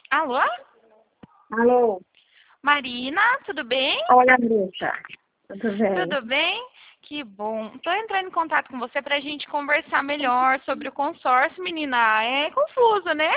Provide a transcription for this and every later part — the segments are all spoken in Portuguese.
Alô? Alô? Marina, tudo bem? Olha, Bruxa. Tudo bem? Tudo bem? Que bom. Estou entrando em contato com você para a gente conversar melhor sobre o consórcio, menina. É confuso, né?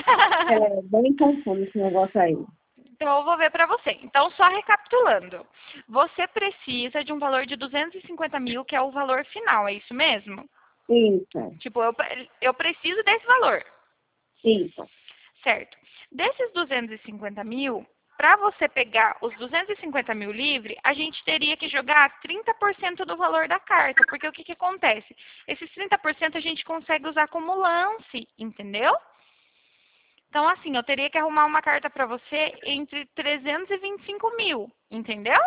É bem confuso esse negócio aí. Então, eu vou ver para você. Então, só recapitulando. Você precisa de um valor de 250 mil, que é o valor final, é isso mesmo? Isso, Tipo, eu preciso desse valor, isso. certo? Desses 250 mil, para você pegar os 250 mil livre, a gente teria que jogar 30% do valor da carta. Porque o que acontece? Esses 30% a gente consegue usar como lance, entendeu? Então, assim, eu teria que arrumar uma carta para você entre 325 mil, entendeu?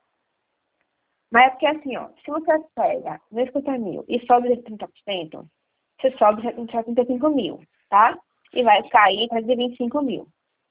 Mas é porque assim, ó, se você pega 250 mil e sobe esse 30%, você sobe 75 mil, tá? E vai cair para 25 mil.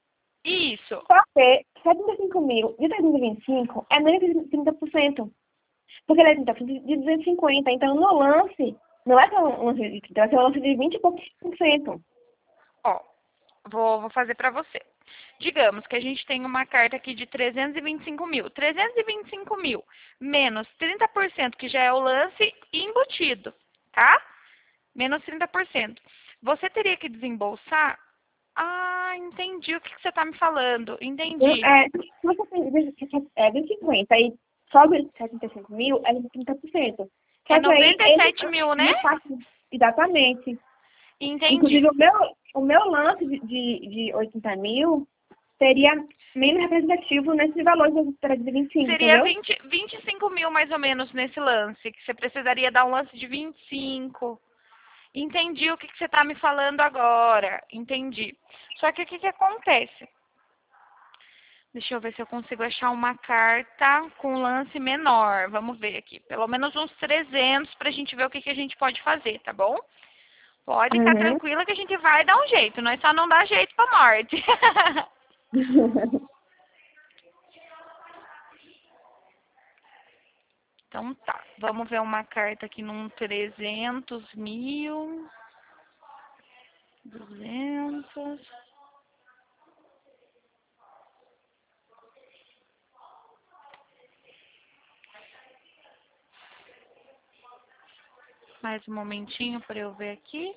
Isso. Só que 75 mil de 325 é menos de 30%. Porque ele é 30% de 250. Então, no lance, não é só um lance de 30, vai ser um lance de 20 e poucos por cento. Ó, vou fazer para você. Digamos que a gente tem uma carta aqui de 325 mil. 325 mil menos 30%, que já é o lance embutido, tá? Menos 30%. Você teria que desembolsar. Ah, entendi o que você está me falando. Entendi. Se você tem 250 e sobe 75 mil, é de 30%. É Só que aí, 97 mil, né? ele faz exatamente. Entendi. Inclusive, o meu lance de 80 mil seria menos representativo nesse valor de 325, Seria entendeu? 25 mil mais ou menos nesse lance, que você precisaria dar um lance de 25. Entendi o que você está me falando agora. Entendi. Só que o que acontece? Deixa eu ver se eu consigo achar uma carta com lance menor. Vamos ver aqui. Pelo menos uns 300 para a gente ver o que a gente pode fazer, tá bom? Pode ficar Uhum. tranquila que a gente vai dar um jeito. Nós só não dá jeito pra morte. Então tá. Vamos ver uma carta aqui num 300 mil. 200. Mais um momentinho para eu ver aqui.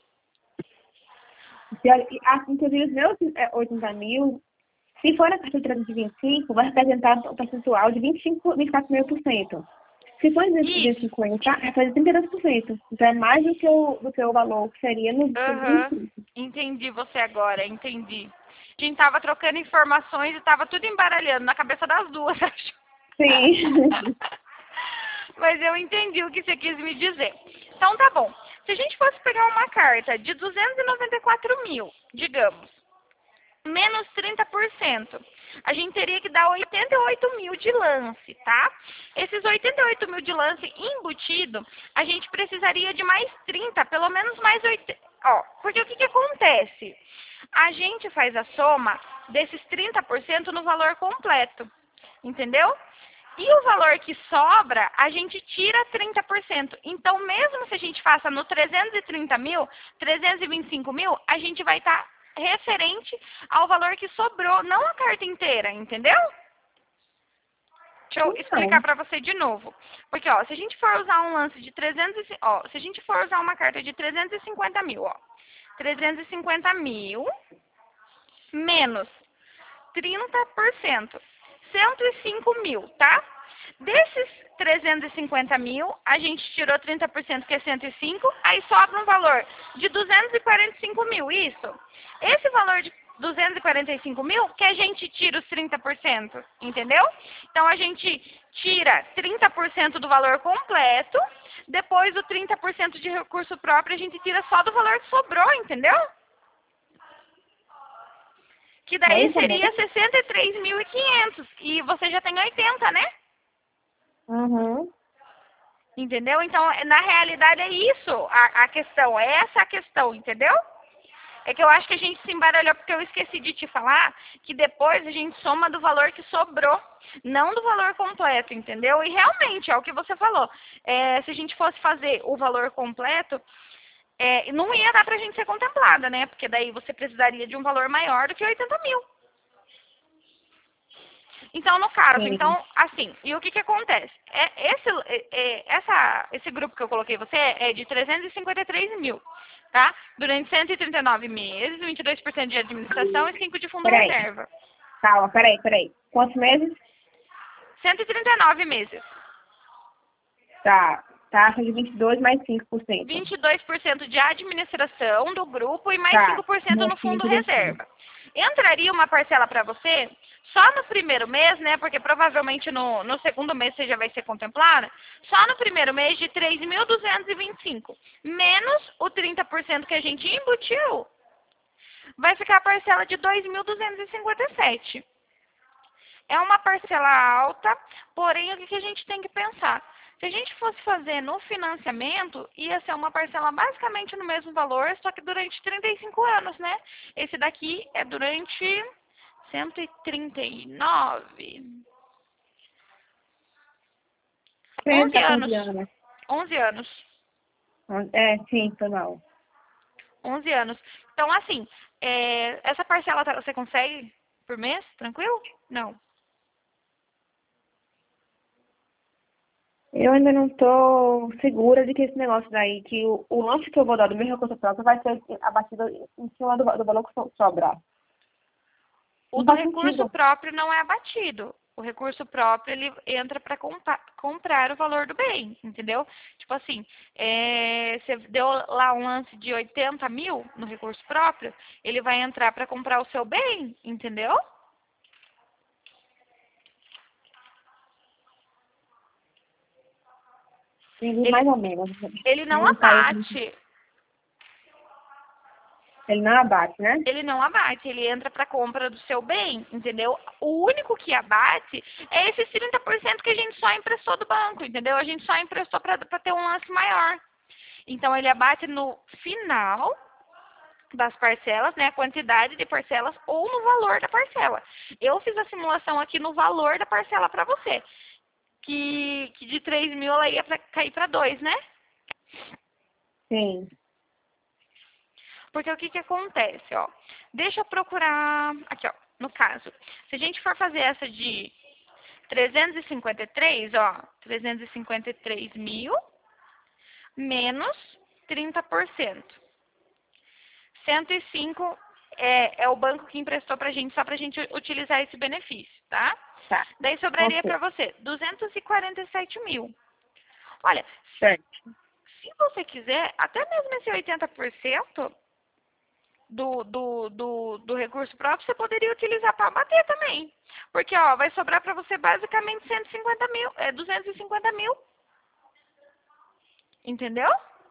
Inclusive, os meus 80 mil, se for na carta de 325, vai representar um percentual de 25, 24,5%. Se for em Isso. 250, é fazer 32%. Então é mais do que o valor que seria no Aham. 225. Entendi você agora, entendi. A gente tava trocando informações e tava tudo embaralhando na cabeça das duas, acho. Sim. Mas eu entendi o que você quis me dizer. Então tá bom. Se a gente fosse pegar uma carta de 294 mil, digamos, menos 30%, a gente teria que dar 88 mil de lance, tá? Esses 88 mil de lance embutido, a gente precisaria de mais 30, pelo menos mais 80. Ó, porque o que acontece? A gente faz a soma desses 30% no valor completo, entendeu? E o valor que sobra, a gente tira 30%. Então, mesmo se a gente faça no 330 mil, 325 mil, a gente vai estar referente ao valor que sobrou, não a carta inteira, entendeu? Deixa eu explicar Então, para você de novo. Porque, ó, se a gente for usar um lance de 300, ó, se a gente for usar uma carta de 350 mil, ó, 350 mil menos 30%, 105 mil, tá? Desses 350 mil, a gente tirou 30%, que é 105, aí sobra um valor de 245 mil, isso. Esse valor de 245 mil, que a gente tira os 30%, entendeu? Então, a gente tira 30% do valor completo, depois o 30% de recurso próprio, a gente tira só do valor que sobrou, entendeu? Que daí aí tá bom. seria 63.500. E você já tem 80, né? Uhum. Entendeu? Então, na realidade, é isso a questão. É essa a questão, entendeu? É que eu acho que a gente se embaralhou porque eu esqueci de te falar que depois a gente soma do valor que sobrou, não do valor completo, entendeu? E realmente, é o que você falou. Se a gente fosse fazer o valor completo, não ia dar pra gente ser contemplada, né? Porque daí você precisaria de um valor maior do que 80 mil. Então, no caso, Sim. então, assim, e o que que acontece? Esse grupo que eu coloquei você é de 353 mil, tá? Durante 139 meses, 22% de administração e 5 de fundo Peraí. reserva. Calma, peraí. Quantos meses? 139 meses. Tá. Taxa de 22 mais 5%. 22% de administração do grupo e mais Tá. 5% no fundo 5%. reserva. Entraria uma parcela para você só no primeiro mês, né? Porque provavelmente no segundo mês você já vai ser contemplada. Só no primeiro mês de 3.225. Menos o 30% que a gente embutiu, vai ficar a parcela de 2.257. É uma parcela alta, porém o que a gente tem que pensar? Se a gente fosse fazer no financiamento, ia ser uma parcela basicamente no mesmo valor, só que durante 35 anos, né? Esse daqui é durante 139. 11 Tá com anos. 11 anos. 11 anos. É, sim, foi mal. 11 anos. Então, assim, essa parcela você consegue por mês? Tranquilo? Não. Eu ainda não tô segura de que esse negócio daí, que o lance que eu vou dar do meu recurso próprio vai ser abatido em cima do valor que sobrar. O Não do faz recurso sentido. próprio não é abatido. O recurso próprio, ele entra para comprar o valor do bem, entendeu? Tipo assim, você deu lá um lance de 80 mil no recurso próprio, ele vai entrar para comprar o seu bem, entendeu? Entendi Ele, mais ou menos. ele não Não caiu. abate. Ele não abate, né? Ele não abate, ele entra para compra do seu bem, entendeu? O único que abate é esses 30% que a gente só emprestou do banco, entendeu? A gente só emprestou para ter um lance maior. Então, ele abate no final das parcelas, né? A quantidade de parcelas ou no valor da parcela. Eu fiz a simulação aqui no valor da parcela para você. Que de 3 mil ela ia cair para 2, né? Sim. Porque o que que acontece, ó? Deixa eu procurar aqui, ó, no caso. Se a gente for fazer essa de 353, ó, 353 mil menos 30%. 105 é o banco que emprestou pra gente só pra gente utilizar esse benefício, tá? Tá. Daí sobraria Ok. pra você 247 mil. Olha, Certo. se você quiser, até mesmo esse 80% do recurso próprio, você poderia utilizar para abater também. Porque, ó, vai sobrar para você basicamente 150 mil, 250 mil. Entendeu?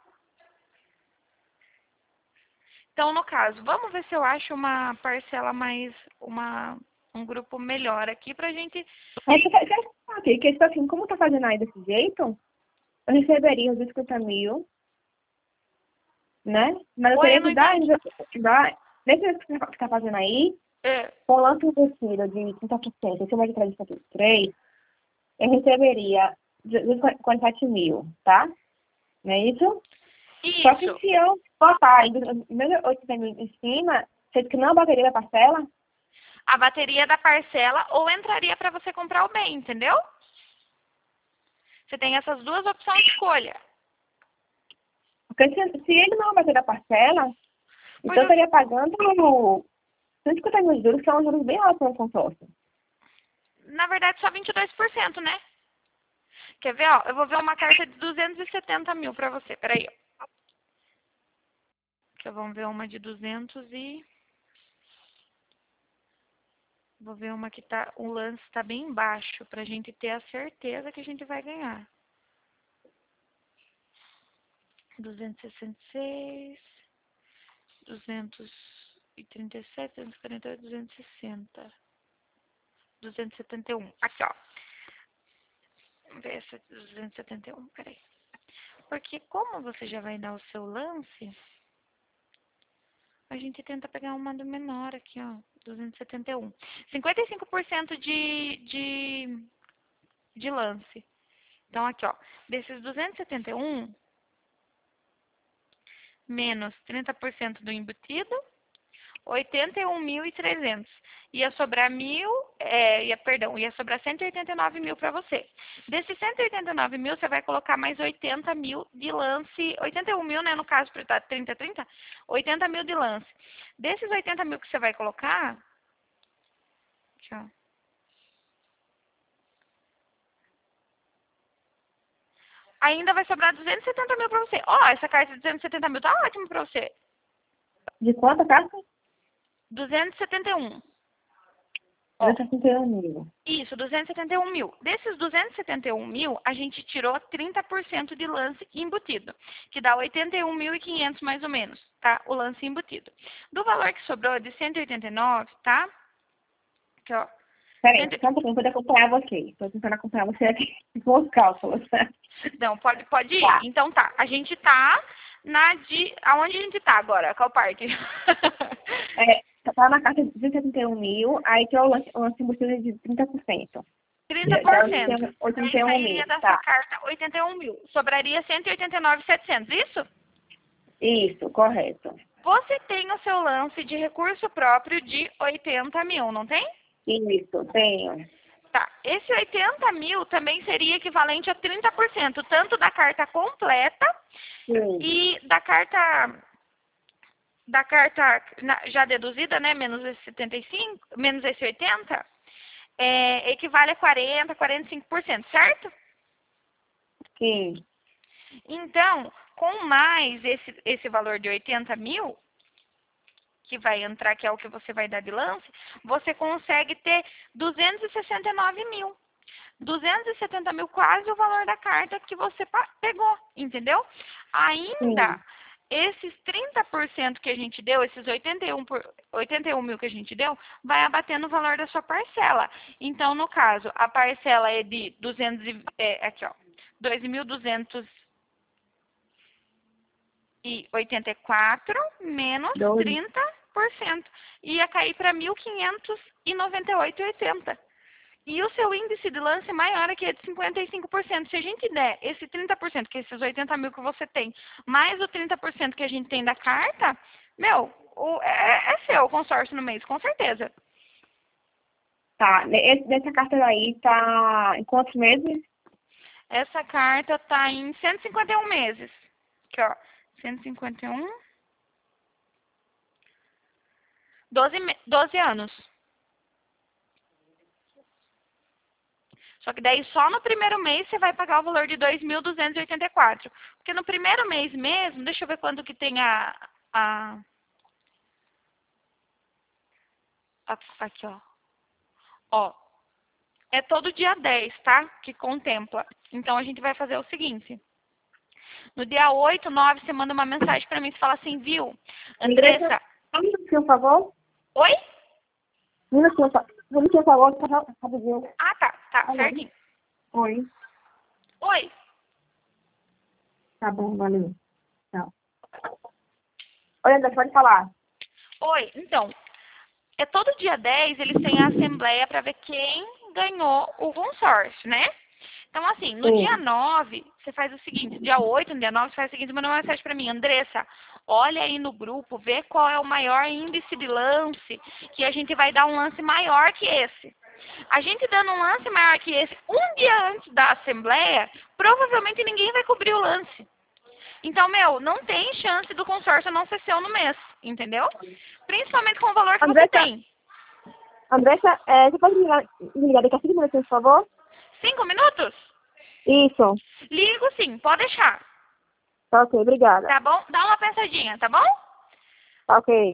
Então, no caso, vamos ver se eu acho uma parcela mais, um grupo melhor aqui pra gente. Mas você quer aqui, que tipo assim, como tá fazendo aí desse jeito, eu receberia os 50 mil, né? Mas eu Oi, teria eu não que dar, entendi. nesse jeito que você tá fazendo aí, É, com o lance investido de 30%, em cima de 3,3, eu receberia 47 mil, tá? Não é isso? Só que isso. se eu botar ainda 80 mil em cima, você diz que não bateria da parcela, A bateria da parcela ou entraria para você comprar o bem, entendeu? Você tem essas duas opções de escolha. porque se ele não bater da parcela, Pois então eu estaria pagando 150 mil de juros, que são juros bem altos no consórcio. na verdade, só 22%, né? Quer ver, ó? Eu vou ver uma carta de 270 mil pra você. Peraí, ó. Vamos ver uma de 200 e... Vou ver uma que tá... O lance tá bem baixo, pra gente ter a certeza que a gente vai ganhar. 266... 237, 248, 260. 271. Aqui, ó. Vamos ver essa de 271. Peraí. Porque como você já vai dar o seu lance, a gente tenta pegar uma do menor aqui, ó. 271. 55% de lance. Então, aqui, ó. Desses 271, menos 30% do embutido, 81.300. Ia sobrar ia sobrar 189 mil para você. Desses 189 mil, você vai colocar mais 80 mil de lance, 81 mil, né, no caso, para estar 30, 80 mil de lance. Desses 80 mil que você vai colocar, aqui, ó. Ainda vai sobrar 270 mil para você. Ó, essa carta de 270 mil tá ótima para você. De quanto, carta? 271. 261 mil. Isso, 271 mil. Desses 271 mil, a gente tirou 30% de lance embutido, que dá 81.500 mais ou menos, tá? O lance embutido. Do valor que sobrou de 189, tá? Aqui, ó. Peraí, só um pouquinho, vou acompanhar você. Estou tentando acompanhar você aqui com os cálculos. Não, pode ir. Tá. Então tá, a gente tá aonde a gente tá agora? Qual parte? Tá na carta de 271 mil, aí tem o lance embutido de 30%. 30%. 81 Sairia mil, dessa tá. carta 81 mil. Sobraria 189.700, isso? Isso, correto. Você tem o seu lance de recurso próprio de 80 mil, não tem? Isso, tenho. Tá. Esse 80 mil também seria equivalente a 30%, tanto da carta completa Sim. e da carta já deduzida, né, menos esse 75, menos esse 80, equivale a 45%, certo? Sim. Então, com mais esse valor de 80 mil, que vai entrar, que é o que você vai dar de lance, você consegue ter 269 mil. 270 mil, quase o valor da carta que você pegou, entendeu? Ainda, Sim. esses 30% que a gente deu, esses 81 mil que a gente deu, vai abater no valor da sua parcela. Então, no caso, a parcela é de 2.284 menos 30%. Ia cair para 1.598,80. E o seu índice de lance maior aqui é de 55%. Se a gente der esse 30%, que é esses 80 mil que você tem, mais o 30% que a gente tem da carta, meu, é seu o consórcio no mês, com certeza. Tá. Dessa carta daí tá em quantos meses? Essa carta tá em 151 meses. Aqui, ó. 151. 12 anos. Só que daí só no primeiro mês você vai pagar o valor de 2.284. Porque no primeiro mês mesmo, deixa eu ver quanto que tem aqui, ó. Ó, é todo dia 10, tá? Que contempla. Então a gente vai fazer o seguinte. No dia 8, 9, você manda uma mensagem pra mim e fala assim, viu? Andressa. Um minutinho, por favor. Oi? Um minutinho, por favor, rapidinho. Ah, tá. Tá, certinho. Oi. Oi. Tá bom, valeu. Tchau. Oi, André, pode falar. Oi, então, todo dia 10 eles têm a assembleia para ver quem ganhou o consórcio, né? Então, assim, no dia 9, você faz o seguinte, dia 8, no dia 9, você faz o seguinte, manda uma mensagem para mim, Andressa, olha aí no grupo, vê qual é o maior índice de lance, que a gente vai dar um lance maior que esse. A gente dando um lance maior que esse, um dia antes da assembleia, provavelmente ninguém vai cobrir o lance. Então, meu, não tem chance do consórcio não ser seu no mês, entendeu? Principalmente com o valor que você tem. Andressa, você pode me ligar daqui a 5 minutos, por favor? 5 minutos? Isso. Ligo sim, pode deixar. Tá ok, obrigada. Tá bom? Dá uma pensadinha, tá bom? Tá ok.